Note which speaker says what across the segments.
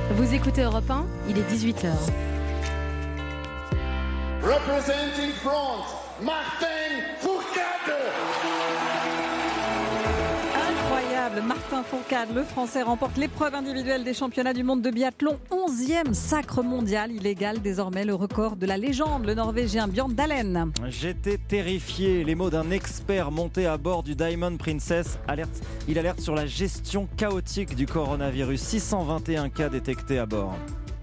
Speaker 1: Vous écoutez Europe 1, il est 18h.
Speaker 2: Representing France, Martin Fourcade.
Speaker 3: Incroyable, Martin Fourcade, le Français, remporte l'épreuve individuelle des championnats du monde de biathlon. 11e sacre mondial. Il égale désormais le record de la légende, le Norvégien Björn Dahlem.
Speaker 4: J'étais terrifié. Les mots d'un expert monté à bord du Diamond Princess. Il alerte sur la gestion chaotique du coronavirus. 621 cas détectés à bord.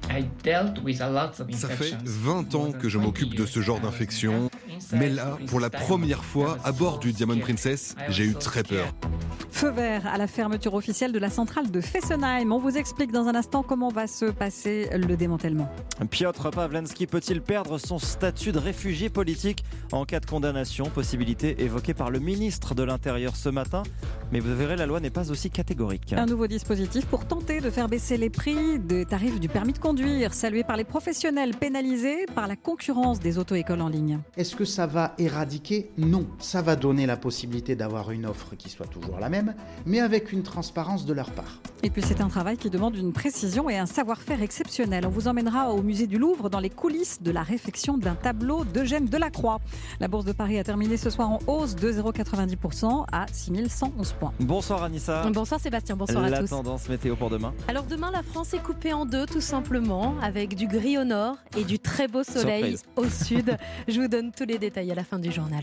Speaker 5: Ça fait 20 ans que je m'occupe de ce genre d'infection, mais là, pour la première fois, à bord du Diamond Princess, j'ai eu très peur.
Speaker 3: Feu vert à la fermeture officielle de la centrale de Fessenheim. On vous explique dans un instant comment va se passer le démantèlement.
Speaker 4: Piotr Pawlenski peut-il perdre son statut de réfugié politique en cas de condamnation? Possibilité évoquée par le ministre de l'Intérieur ce matin. Mais vous verrez, la loi n'est pas aussi catégorique.
Speaker 3: Un nouveau dispositif pour tenter de faire baisser les prix des tarifs du permis de conduire, salué par les professionnels, pénalisés par la concurrence des auto-écoles en ligne.
Speaker 6: Est-ce que ça va éradiquer? Non. Ça va donner la possibilité d'avoir une offre qui soit toujours la même, mais avec une transparence de leur part.
Speaker 3: Et puis c'est un travail qui demande une précision et un savoir-faire exceptionnel. On vous emmènera au musée du Louvre dans les coulisses de la réfection d'un tableau d'Eugène Delacroix. La Bourse de Paris a terminé ce soir en hausse de 0,90% à 6111 points.
Speaker 4: Bonsoir Anissa.
Speaker 1: Bonsoir Sébastien, bonsoir à tous.
Speaker 4: La tendance météo pour demain.
Speaker 1: Alors demain, la France est coupée en deux tout simplement, avec du gris au nord et du très beau soleil au sud. Je vous donne tous les détails à la fin du journal.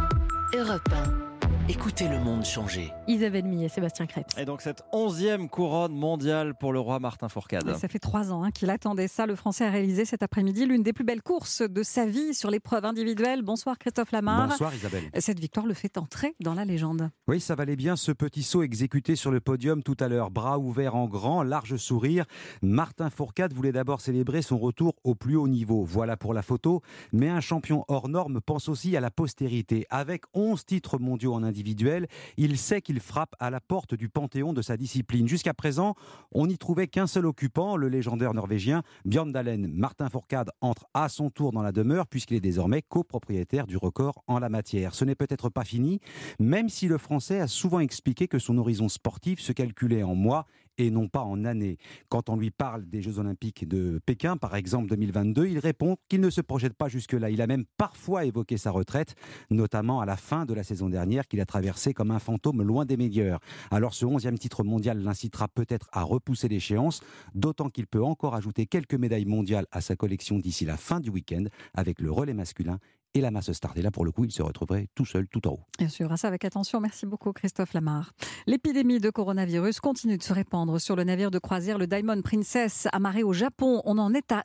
Speaker 7: Europe 1. Écoutez le monde changer.
Speaker 1: Isabelle Millet, Sébastien Krebs.
Speaker 4: Et donc cette 11e couronne mondiale pour le roi Martin Fourcade.
Speaker 3: Ça fait 3 ans qu'il attendait ça. Le Français a réalisé cet après-midi l'une des plus belles courses de sa vie sur l'épreuve individuelle. Bonsoir Christophe Lamar.
Speaker 8: Bonsoir Isabelle.
Speaker 3: Cette victoire le fait entrer dans la légende.
Speaker 8: Oui, ça valait bien ce petit saut exécuté sur le podium tout à l'heure. Bras ouverts en grand, large sourire. Martin Fourcade voulait d'abord célébrer son retour au plus haut niveau. Voilà pour la photo. Mais un champion hors norme pense aussi à la postérité. Avec 11 titres mondiaux en individuel, il sait qu'il frappe à la porte du panthéon de sa discipline. Jusqu'à présent, on n'y trouvait qu'un seul occupant, le légendaire norvégien Björn Dahlem. Martin Fourcade entre à son tour dans la demeure puisqu'il est désormais copropriétaire du record en la matière. Ce n'est peut-être pas fini, même si le Français a souvent expliqué que son horizon sportif se calculait en mois et non pas en années. Quand on lui parle des Jeux Olympiques de Pékin, par exemple 2022, il répond qu'il ne se projette pas jusque-là. Il a même parfois évoqué sa retraite, notamment à la fin de la saison dernière, qu'il a traversée comme un fantôme loin des meilleurs. Alors ce 11e titre mondial l'incitera peut-être à repousser l'échéance, d'autant qu'il peut encore ajouter quelques médailles mondiales à sa collection d'ici la fin du week-end, avec le relais masculin et la masse start. Et là, pour le coup, il se retrouverait tout seul, tout en haut.
Speaker 3: Bien sûr, à ça avec attention. Merci beaucoup, Christophe Lamar. L'épidémie de coronavirus continue de se répandre sur le navire de croisière, le Diamond Princess, amarré au Japon. On en est à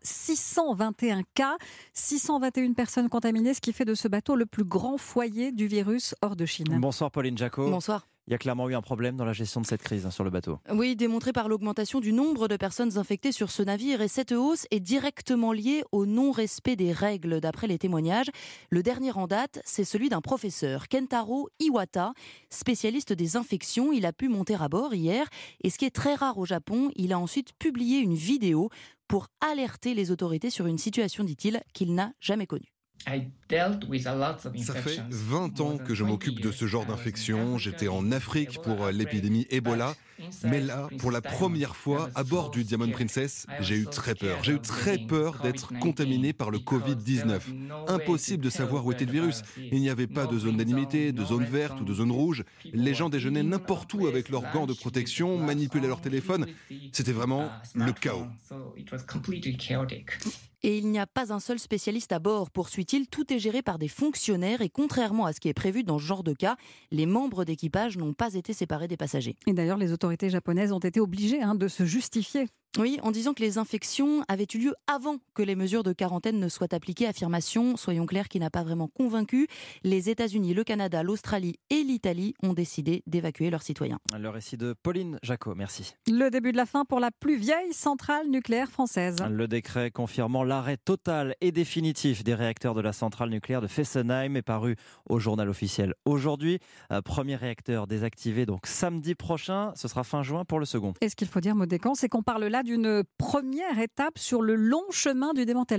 Speaker 3: 621 cas, 621 personnes contaminées, ce qui fait de ce bateau le plus grand foyer du virus hors de Chine.
Speaker 4: Bonsoir Pauline Jacot.
Speaker 9: Bonsoir.
Speaker 4: Il y a clairement eu un problème dans la gestion de cette crise sur le bateau.
Speaker 9: Oui, démontré par l'augmentation du nombre de personnes infectées sur ce navire. Et cette hausse est directement liée au non-respect des règles, d'après les témoignages. Le dernier en date, c'est celui d'un professeur, Kentaro Iwata, spécialiste des infections. Il a pu monter à bord hier. Et ce qui est très rare au Japon, il a ensuite publié une vidéo pour alerter les autorités sur une situation, dit-il, qu'il n'a jamais connue.
Speaker 5: Ça fait 20 ans que je m'occupe de ce genre d'infection. J'étais en Afrique pour l'épidémie Ebola. Mais là, pour la première fois, à bord du Diamond Princess, j'ai eu très peur. J'ai eu très peur d'être contaminé par le Covid-19. Impossible de savoir où était le virus. Il n'y avait pas de zone d'animité, de zone verte ou de zone rouge. Les gens déjeunaient n'importe où avec leurs gants de protection, manipulaient leur téléphone. C'était vraiment le chaos.
Speaker 9: Et il n'y a pas un seul spécialiste à bord, poursuit-il. Tout est géré par des fonctionnaires et contrairement à ce qui est prévu dans ce genre de cas, les membres d'équipage n'ont pas été séparés des passagers.
Speaker 3: Et d'ailleurs, les autorités japonaises ont été obligées de se justifier.
Speaker 9: Oui, en disant que les infections avaient eu lieu avant que les mesures de quarantaine ne soient appliquées. Affirmation, soyons clairs, qui n'a pas vraiment convaincu. Les États-Unis, le Canada, l'Australie et l'Italie ont décidé d'évacuer leurs citoyens.
Speaker 4: Le récit de Pauline Jacot, merci.
Speaker 3: Le début de la fin pour la plus vieille centrale nucléaire française.
Speaker 4: Le décret confirmant l'arrêt total et définitif des réacteurs de la centrale nucléaire de Fessenheim est paru au journal officiel aujourd'hui. Premier réacteur désactivé donc samedi prochain, ce sera fin juin pour le second.
Speaker 3: Et ce qu'il faut dire, Maud Descamps, c'est qu'on parle là d'une première étape sur le long chemin du démantèlement.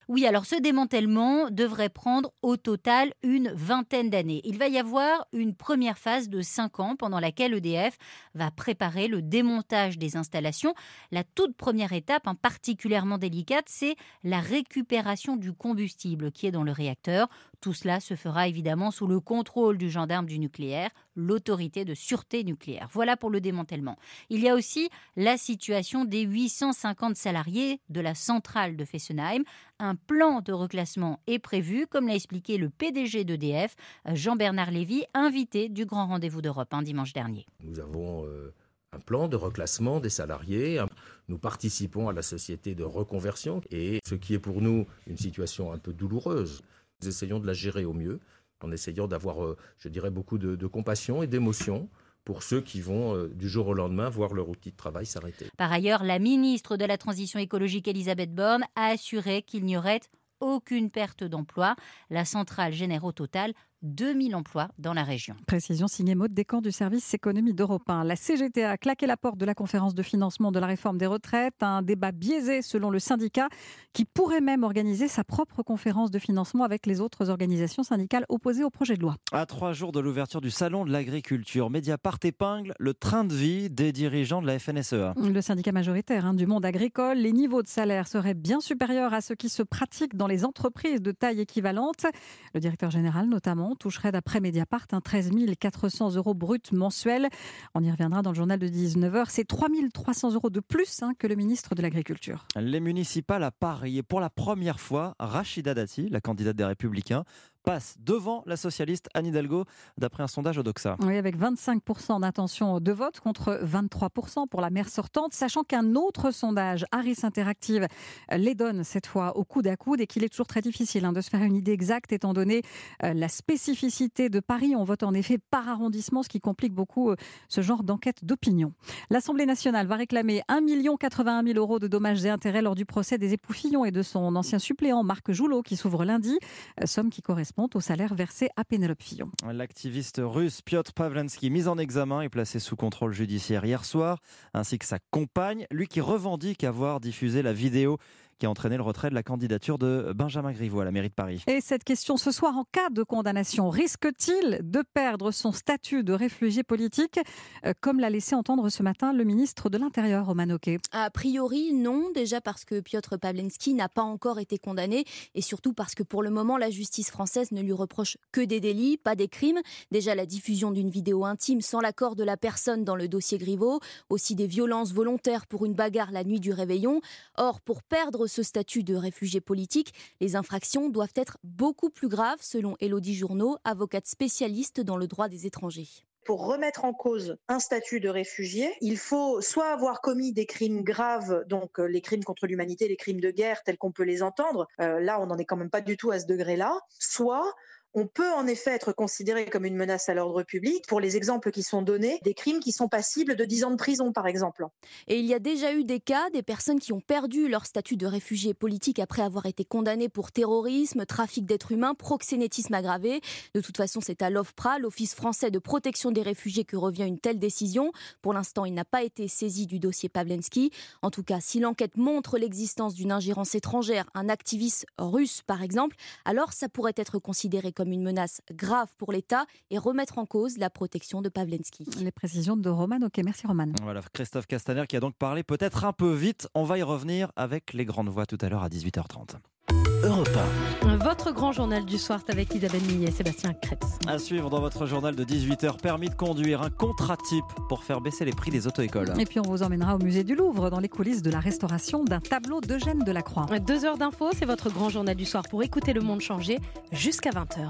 Speaker 10: Oui, alors ce démantèlement devrait prendre au total une vingtaine d'années. Il va y avoir une première phase de 5 ans pendant laquelle EDF va préparer le démontage des installations. La toute première étape, particulièrement délicate, c'est la récupération du combustible qui est dans le réacteur. Tout cela se fera évidemment sous le contrôle du gendarme du nucléaire, l'autorité de sûreté nucléaire. Voilà pour le démantèlement. Il y a aussi la situation des 850 salariés de la centrale de Fessenheim. Un plan de reclassement est prévu, comme l'a expliqué le PDG d'EDF, Jean-Bernard Lévy, invité du Grand Rendez-vous d'Europe dimanche dernier.
Speaker 11: Nous avons un plan de reclassement des salariés. Nous participons à la société de reconversion et ce qui est pour nous une situation un peu douloureuse. Nous essayons de la gérer au mieux en essayant d'avoir, je dirais, beaucoup de compassion et d'émotion pour ceux qui vont du jour au lendemain voir leur outil de travail s'arrêter.
Speaker 10: Par ailleurs, la ministre de la Transition écologique, Elisabeth Borne, a assuré qu'il n'y aurait aucune perte d'emploi. La centrale génère au total 2000 emplois dans la région.
Speaker 3: Précision signée Maud Descamps du service économie d'Europe 1. La CGT a claqué la porte de la conférence de financement de la réforme des retraites. Un débat biaisé selon le syndicat qui pourrait même organiser sa propre conférence de financement avec les autres organisations syndicales opposées au projet de loi.
Speaker 4: À 3 jours de l'ouverture du salon de l'agriculture, Mediapart épingle le train de vie des dirigeants de la FNSEA.
Speaker 3: Le syndicat majoritaire du monde agricole, les niveaux de salaire seraient bien supérieurs à ceux qui se pratiquent dans les entreprises de taille équivalente. Le directeur général notamment toucherait d'après Mediapart 13 400 € bruts mensuels. On y reviendra dans le journal de 19h. C'est 3 300 € de plus que le ministre de l'Agriculture.
Speaker 4: Les municipales à Paris. Et pour la première fois, Rachida Dati, la candidate des Républicains, passe devant la socialiste Anne Hidalgo, d'après un sondage Odoxa.
Speaker 3: Oui, avec 25% d'intention de vote contre 23% pour la maire sortante, sachant qu'un autre sondage, Harris Interactive, les donne cette fois au coude à coude et qu'il est toujours très difficile de se faire une idée exacte étant donné la spécificité de Paris. On vote en effet par arrondissement, ce qui complique beaucoup ce genre d'enquête d'opinion. L'Assemblée nationale va réclamer 1 081 000 € de dommages et intérêts lors du procès des époux Fillon et de son ancien suppléant Marc Joulot qui s'ouvre lundi, somme qui correspond au salaire versé à Pénélope Fillon.
Speaker 4: L'activiste russe Piotr Pavlensky, mis en examen et placé sous contrôle judiciaire hier soir, ainsi que sa compagne, lui qui revendique avoir diffusé la vidéo qui a entraîné le retrait de la candidature de Benjamin Griveaux à la mairie de Paris.
Speaker 3: Et cette question ce soir, en cas de condamnation, risque-t-il de perdre son statut de réfugié politique, comme l'a laissé entendre ce matin le ministre de l'Intérieur, Roman Oquet?
Speaker 12: A priori, non. Déjà parce que Piotr Pavlensky n'a pas encore été condamné et surtout parce que pour le moment, la justice française ne lui reproche que des délits, pas des crimes. Déjà la diffusion d'une vidéo intime sans l'accord de la personne dans le dossier Griveaux, aussi des violences volontaires pour une bagarre la nuit du réveillon. Or, pour perdre ce statut de réfugié politique, les infractions doivent être beaucoup plus graves, selon Élodie Journeau, avocate spécialiste dans le droit des étrangers.
Speaker 13: Pour remettre en cause un statut de réfugié, il faut soit avoir commis des crimes graves, donc les crimes contre l'humanité, les crimes de guerre tels qu'on peut les entendre, là on n'en est quand même pas du tout à ce degré-là, soit on peut en effet être considéré comme une menace à l'ordre public pour les exemples qui sont donnés, des crimes qui sont passibles de 10 ans de prison par exemple.
Speaker 12: Et il y a déjà eu des cas, des personnes qui ont perdu leur statut de réfugié politique après avoir été condamnées pour terrorisme, trafic d'êtres humains, proxénétisme aggravé. De toute façon, c'est à l'OFPRA, l'Office français de protection des réfugiés, que revient une telle décision. Pour l'instant, il n'a pas été saisi du dossier Pavlensky. En tout cas, si l'enquête montre l'existence d'une ingérence étrangère, un activiste russe par exemple, alors ça pourrait être considéré comme une menace grave pour l'État et remettre en cause la protection de Pavlensky.
Speaker 3: Les précisions de Roman. Ok, merci Roman.
Speaker 4: Voilà, Christophe Castaner qui a donc parlé peut-être un peu vite. On va y revenir avec les grandes voix tout à l'heure à 18h30.
Speaker 7: Europe
Speaker 1: 1. Votre grand journal du soir, c'est avec Isabelle Millet et Sébastien Krebs.
Speaker 4: À suivre dans votre journal de 18h, permis de conduire, un contrat type pour faire baisser les prix des auto-écoles.
Speaker 3: Et puis on vous emmènera au musée du Louvre dans les coulisses de la restauration d'un tableau d'Eugène Delacroix.
Speaker 1: 2 heures d'infos, c'est votre grand journal du soir pour écouter le monde changer jusqu'à 20h.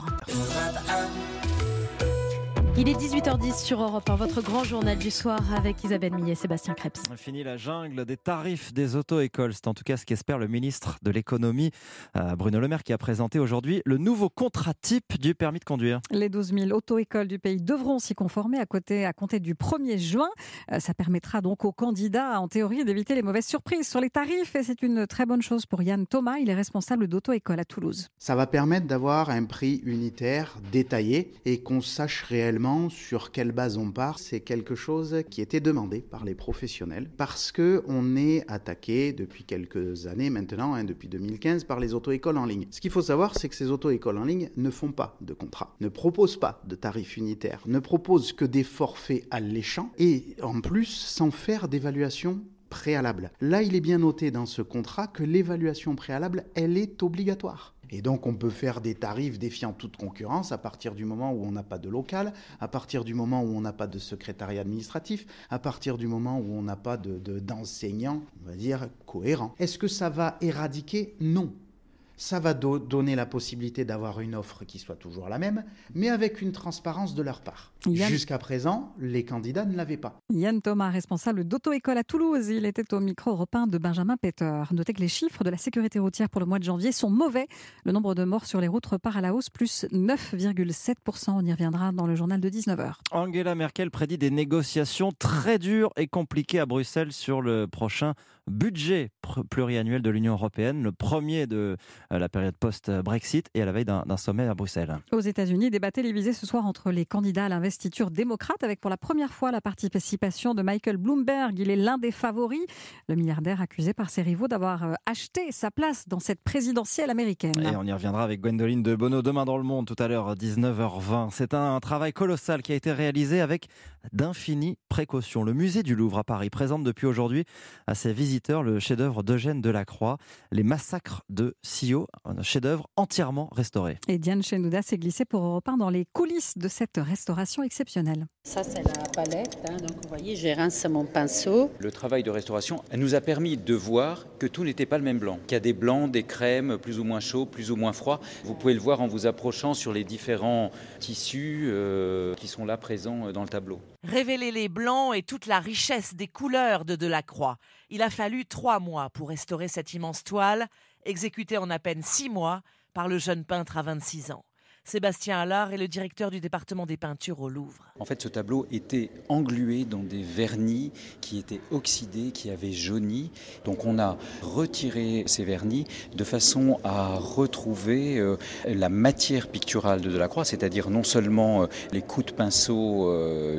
Speaker 1: Il est 18h10 sur Europe 1, votre grand journal du soir avec Isabelle Millet et Sébastien Krebs.
Speaker 4: Fini la jungle des tarifs des auto-écoles. C'est en tout cas ce qu'espère le ministre de l'économie, Bruno Le Maire, qui a présenté aujourd'hui le nouveau contrat type du permis de conduire.
Speaker 3: Les 12 000 auto-écoles du pays devront s'y conformer à compter du 1er juin. Ça permettra donc aux candidats, en théorie, d'éviter les mauvaises surprises sur les tarifs. Et c'est une très bonne chose pour Yann Thomas. Il est responsable d'auto-école à Toulouse.
Speaker 6: Ça va permettre d'avoir un prix unitaire détaillé et qu'on sache réellement Exactement sur quelle base on part, c'est quelque chose qui était demandé par les professionnels parce qu'on est attaqué depuis quelques années maintenant, depuis 2015, par les auto-écoles en ligne. Ce qu'il faut savoir, c'est que ces auto-écoles en ligne ne font pas de contrat, ne proposent pas de tarifs unitaires, ne proposent que des forfaits alléchants et en plus sans faire d'évaluation préalable. Là, il est bien noté dans ce contrat que l'évaluation préalable, elle est obligatoire. Et donc, on peut faire des tarifs défiant toute concurrence à partir du moment où on n'a pas de local, à partir du moment où on n'a pas de secrétariat administratif, à partir du moment où on n'a pas d'enseignants, on va dire, cohérents. Est-ce que ça va éradiquer ? Non. Ça va donner la possibilité d'avoir une offre qui soit toujours la même, mais avec une transparence de leur part. Jusqu'à présent, les candidats ne l'avaient pas.
Speaker 3: Yann Thomas, responsable d'auto-école à Toulouse, il était au micro européen de Benjamin Peter. Notez que les chiffres de la sécurité routière pour le mois de janvier sont mauvais. Le nombre de morts sur les routes repart à la hausse, plus 9,7%. On y reviendra dans le journal de 19h.
Speaker 4: Angela Merkel prédit des négociations très dures et compliquées à Bruxelles sur le prochain budget pluriannuel de l'Union européenne, le premier de la période post-Brexit et à la veille d'un sommet à Bruxelles.
Speaker 3: Aux États-Unis, débat télévisé ce soir entre les candidats à l'investiture démocrate avec pour la première fois la participation de Michael Bloomberg. Il est l'un des favoris, le milliardaire accusé par ses rivaux d'avoir acheté sa place dans cette présidentielle américaine.
Speaker 4: Et on y reviendra avec Gwendoline de Bono demain dans Le Monde, tout à l'heure 19h20. C'est un travail colossal qui a été réalisé avec d'infinies précautions. Le musée du Louvre à Paris présente depuis aujourd'hui à ses visiteurs le chef-d'œuvre d'Eugène Delacroix, Les Massacres de Scio, un chef-d'œuvre entièrement restauré.
Speaker 3: Et Diane Chenouda s'est glissée pour Europe 1 dans les coulisses de cette restauration exceptionnelle.
Speaker 14: Ça, c'est la palette. Donc, vous voyez, j'ai rincé mon pinceau.
Speaker 15: Le travail de restauration nous a permis de voir que tout n'était pas le même blanc. Qu'il y a des blancs, des crèmes, plus ou moins chauds, plus ou moins froids. Vous pouvez le voir en vous approchant sur les différents tissus qui sont là présents dans le tableau.
Speaker 16: Révéler les blancs et toute la richesse des couleurs de Delacroix. Il a fallu 3 mois pour restaurer cette immense toile, exécutée en à peine 6 mois par le jeune peintre à 26 ans. Sébastien Allard est le directeur du département des peintures au Louvre.
Speaker 15: En fait, ce tableau était englué dans des vernis qui étaient oxydés, qui avaient jauni. Donc on a retiré ces vernis de façon à retrouver la matière picturale de Delacroix, c'est-à-dire non seulement les coups de pinceau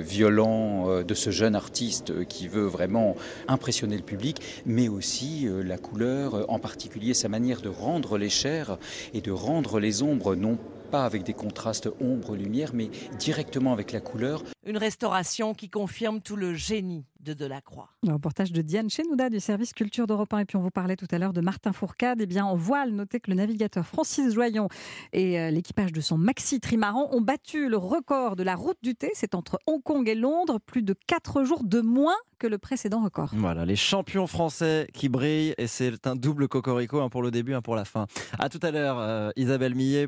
Speaker 15: violents de ce jeune artiste qui veut vraiment impressionner le public, mais aussi la couleur, en particulier sa manière de rendre les chairs et de rendre les ombres, non pas avec des contrastes ombre-lumière, mais directement avec la couleur.
Speaker 16: Une restauration qui confirme tout le génie de Delacroix.
Speaker 3: Le reportage de Diane Chenouda du service culture d'Europe 1. Et puis on vous parlait tout à l'heure de Martin Fourcade. Eh bien, en voile, notez que le navigateur Francis Joyon et l'équipage de son maxi trimaran ont battu le record de la route du thé. C'est entre Hong Kong et Londres, plus de 4 jours de moins que le précédent record.
Speaker 4: Voilà, les champions français qui brillent et c'est un double cocorico, un pour le début, un pour la fin. À tout à l'heure, Isabelle Millet.